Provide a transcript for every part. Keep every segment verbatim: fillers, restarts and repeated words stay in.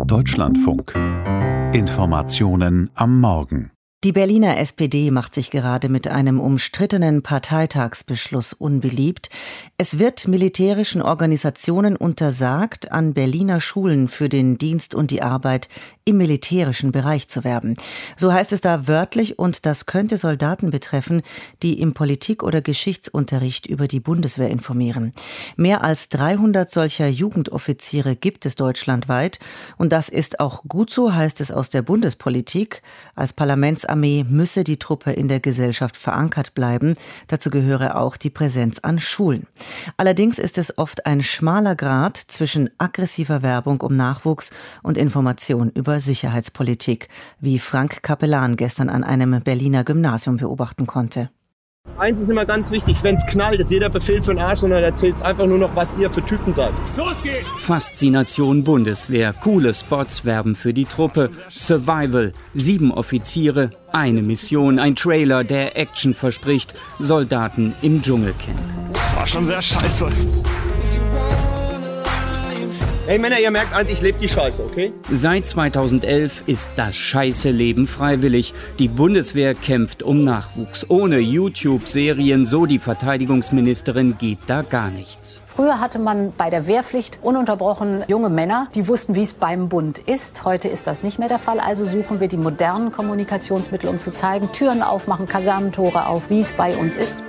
Deutschlandfunk. Informationen am Morgen. Die Berliner S P D macht sich gerade mit einem umstrittenen Parteitagsbeschluss unbeliebt. Es wird militärischen Organisationen untersagt, an Berliner Schulen für den Dienst und die Arbeit im militärischen Bereich zu werben. So heißt es da wörtlich, und das könnte Soldaten betreffen, die im Politik- oder Geschichtsunterricht über die Bundeswehr informieren. Mehr als dreihundert solcher Jugendoffiziere gibt es deutschlandweit, und das ist auch gut so, heißt es aus der Bundespolitik. Als Parlamentsarmee müsse die Truppe in der Gesellschaft verankert bleiben. Dazu gehöre auch die Präsenz an Schulen. Allerdings ist es oft ein schmaler Grat zwischen aggressiver Werbung um Nachwuchs und Information über Sicherheitspolitik, wie Frank Kapellan gestern an einem Berliner Gymnasium beobachten konnte. Eins ist immer ganz wichtig, wenn es knallt, ist jeder Befehl für den Arsch und dann erzählt es einfach nur noch, was ihr für Typen seid. Los geht's! Faszination Bundeswehr, coole Spots werben für die Truppe, Survival, sieben Offiziere, eine Mission, ein Trailer, der Action verspricht, Soldaten im Dschungelcamp. War schon sehr scheiße. Hey Männer, ihr merkt eins, ich lebe die Scheiße, okay? Seit zweitausendelf ist das Scheiße-Leben freiwillig. Die Bundeswehr kämpft um Nachwuchs. Ohne YouTube-Serien, so die Verteidigungsministerin, geht da gar nichts. Früher hatte man bei der Wehrpflicht ununterbrochen junge Männer, die wussten, wie es beim Bund ist. Heute ist das nicht mehr der Fall. Also suchen wir die modernen Kommunikationsmittel, um zu zeigen, Türen aufmachen, Kasernentore auf, wie es bei uns ist.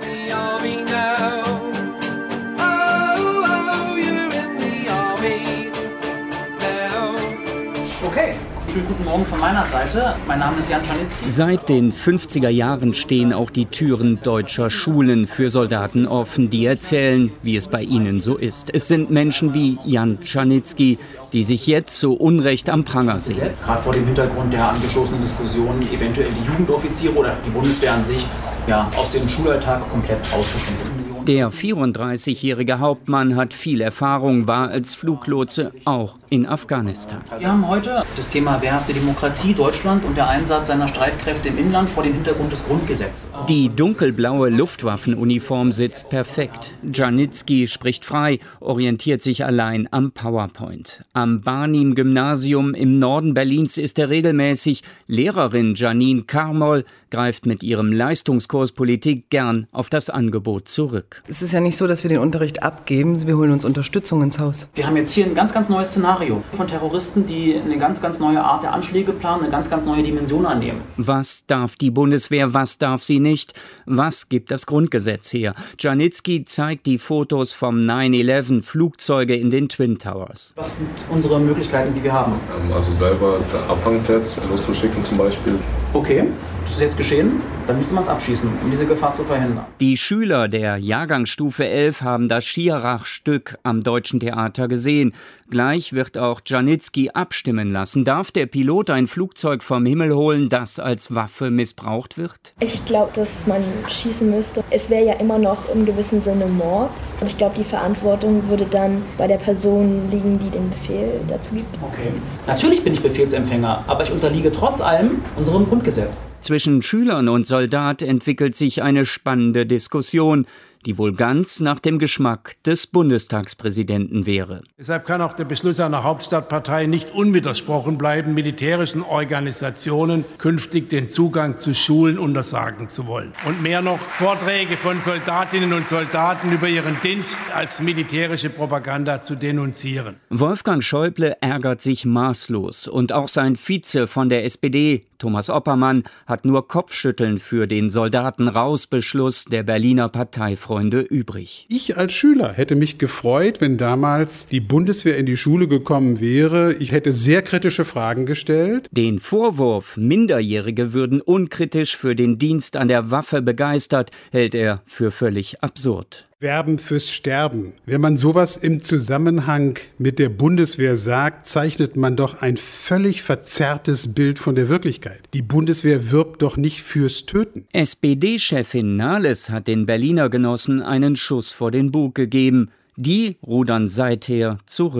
Okay, schönen guten Morgen von meiner Seite. Mein Name ist Jan Czarnitzki. Seit den fünfziger Jahren stehen auch die Türen deutscher Schulen für Soldaten offen, die erzählen, wie es bei ihnen so ist. Es sind Menschen wie Jan Czarnitzki, die sich jetzt so Unrecht am Pranger sehen. Gerade vor dem Hintergrund der angestoßenen Diskussion, eventuell die Jugendoffiziere oder die Bundeswehr an sich ja, aus dem Schulalltag komplett auszuschließen. Der vierunddreißigjährige Hauptmann hat viel Erfahrung, war als Fluglotse auch in Afghanistan. Wir haben heute das Thema wehrhafte Demokratie, Deutschland und der Einsatz seiner Streitkräfte im Inland vor dem Hintergrund des Grundgesetzes. Die dunkelblaue Luftwaffenuniform sitzt perfekt. Czarnitzki spricht frei, orientiert sich allein am PowerPoint. Am Barnim-Gymnasium im Norden Berlins ist er regelmäßig. Lehrerin Janine Karmoll greift mit ihrem Leistungskurs Politik gern auf das Angebot zurück. Es ist ja nicht so, dass wir den Unterricht abgeben, wir holen uns Unterstützung ins Haus. Wir haben jetzt hier ein ganz, ganz neues Szenario von Terroristen, die eine ganz, ganz neue Art der Anschläge planen, eine ganz, ganz neue Dimension annehmen. Was darf die Bundeswehr, was darf sie nicht? Was gibt das Grundgesetz her? Czarnitzki zeigt die Fotos vom neun elf, Flugzeuge in den Twin Towers. Was sind unsere Möglichkeiten, die wir haben? Also selber Abfangpads loszuschicken zum Beispiel. Okay. Das ist jetzt geschehen, dann müsste man es abschießen, um diese Gefahr zu verhindern. Die Schüler der Jahrgangsstufe elf haben das Schirach-Stück am Deutschen Theater gesehen. Gleich wird auch Czarnitzki abstimmen lassen. Darf der Pilot ein Flugzeug vom Himmel holen, das als Waffe missbraucht wird? Ich glaube, dass man schießen müsste. Es wäre ja immer noch im gewissen Sinne Mord. Und ich glaube, die Verantwortung würde dann bei der Person liegen, die den Befehl dazu gibt. Okay. Natürlich bin ich Befehlsempfänger, aber ich unterliege trotz allem unserem Grundgesetz. Zwischen Schülern und Soldat entwickelt sich eine spannende Diskussion, die wohl ganz nach dem Geschmack des Bundestagspräsidenten wäre. Deshalb kann auch der Beschluss einer Hauptstadtpartei nicht unwidersprochen bleiben, militärischen Organisationen künftig den Zugang zu Schulen untersagen zu wollen. Und mehr noch, Vorträge von Soldatinnen und Soldaten über ihren Dienst als militärische Propaganda zu denunzieren. Wolfgang Schäuble ärgert sich maßlos und auch sein Vize von der S P D, Thomas Oppermann, hat nur Kopfschütteln für den Soldaten-Raus-Beschluss der Berliner Parteifreunde übrig. Ich als Schüler hätte mich gefreut, wenn damals die Bundeswehr in die Schule gekommen wäre. Ich hätte sehr kritische Fragen gestellt. Den Vorwurf, Minderjährige würden unkritisch für den Dienst an der Waffe begeistert, hält er für völlig absurd. Werben fürs Sterben. Wenn man sowas im Zusammenhang mit der Bundeswehr sagt, zeichnet man doch ein völlig verzerrtes Bild von der Wirklichkeit. Die Bundeswehr wirbt doch nicht fürs Töten. S P D-Chefin Nahles hat den Berliner Genossen einen Schuss vor den Bug gegeben. Die rudern seither zurück.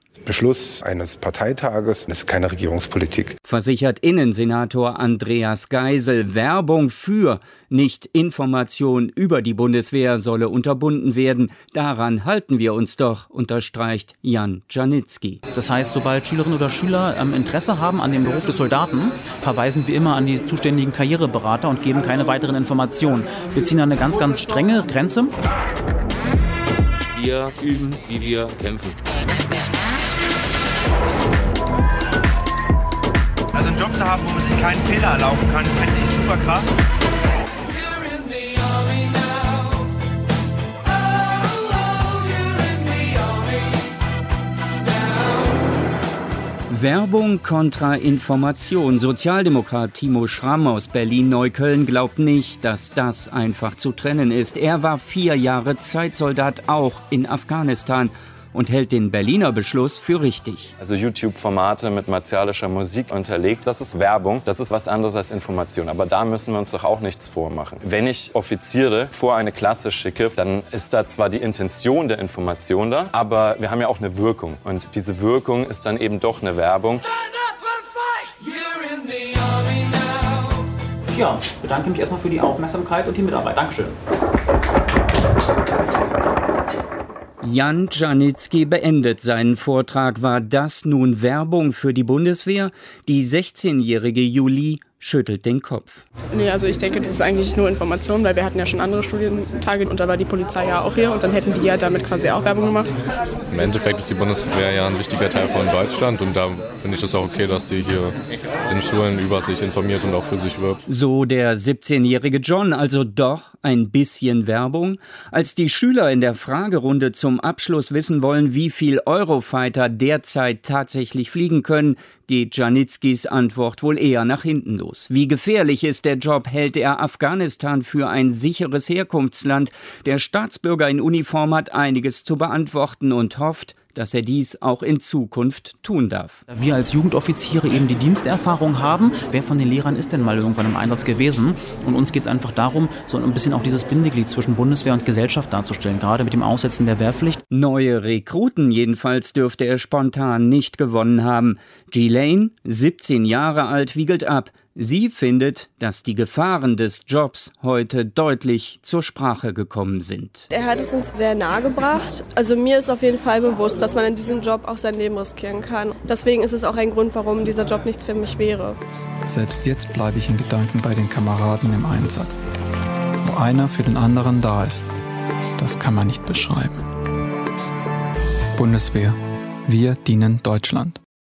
Beschluss eines Parteitages ist keine Regierungspolitik. Versichert Innensenator Andreas Geisel, Werbung für, nicht Information über die Bundeswehr solle unterbunden werden. Daran halten wir uns doch, unterstreicht Jan Czarnicki. Das heißt, sobald Schülerinnen oder Schüler ähm, Interesse haben an dem Beruf des Soldaten, verweisen wir immer an die zuständigen Karriereberater und geben keine weiteren Informationen. Wir ziehen eine ganz, ganz strenge Grenze. Wir üben, wie wir kämpfen. Also einen Job zu haben, wo man sich keinen Fehler erlauben kann, finde ich super krass. Werbung kontra Information. Sozialdemokrat Timo Schramm aus Berlin-Neukölln glaubt nicht, dass das einfach zu trennen ist. Er war vier Jahre Zeitsoldat, auch in Afghanistan, und hält den Berliner Beschluss für richtig. Also YouTube-Formate mit martialischer Musik unterlegt, das ist Werbung, das ist was anderes als Information. Aber da müssen wir uns doch auch nichts vormachen. Wenn ich Offiziere vor eine Klasse schicke, dann ist da zwar die Intention der Information da, aber wir haben ja auch eine Wirkung. Und diese Wirkung ist dann eben doch eine Werbung. Ja, ich bedanke mich erstmal für die Aufmerksamkeit und die Mitarbeit. Dankeschön. Jan Czarnicki beendet seinen Vortrag. War das nun Werbung für die Bundeswehr? Die sechzehnjährige Julie schüttelt den Kopf. Nee, also ich denke, das ist eigentlich nur Information, weil wir hatten ja schon andere Studientage und da war die Polizei ja auch hier und dann hätten die ja damit quasi auch Werbung gemacht. Im Endeffekt ist die Bundeswehr ja ein wichtiger Teil von Deutschland und da finde ich es auch okay, dass die hier in Schulen über sich informiert und auch für sich wirbt. So der siebzehnjährige John, also doch ein bisschen Werbung. Als die Schüler in der Fragerunde zum Abschluss wissen wollen, wie viel Eurofighter derzeit tatsächlich fliegen können, geht Czarnickis Antwort wohl eher nach hinten los. Wie gefährlich ist der Job, hält er Afghanistan für ein sicheres Herkunftsland. Der Staatsbürger in Uniform hat einiges zu beantworten und hofft, dass er dies auch in Zukunft tun darf. Wir als Jugendoffiziere eben die Diensterfahrung haben. Wer von den Lehrern ist denn mal irgendwann im Einsatz gewesen? Und uns geht es einfach darum, so ein bisschen auch dieses Bindeglied zwischen Bundeswehr und Gesellschaft darzustellen, gerade mit dem Aussetzen der Wehrpflicht. Neue Rekruten jedenfalls dürfte er spontan nicht gewonnen haben. Ghislaine, siebzehn Jahre alt, wiegelt ab. Sie findet, dass die Gefahren des Jobs heute deutlich zur Sprache gekommen sind. Er hat es uns sehr nahe gebracht. Also mir ist auf jeden Fall bewusst, dass man in diesem Job auch sein Leben riskieren kann. Deswegen ist es auch ein Grund, warum dieser Job nichts für mich wäre. Selbst jetzt bleibe ich in Gedanken bei den Kameraden im Einsatz. Wo einer für den anderen da ist, das kann man nicht beschreiben. Bundeswehr, wir dienen Deutschland.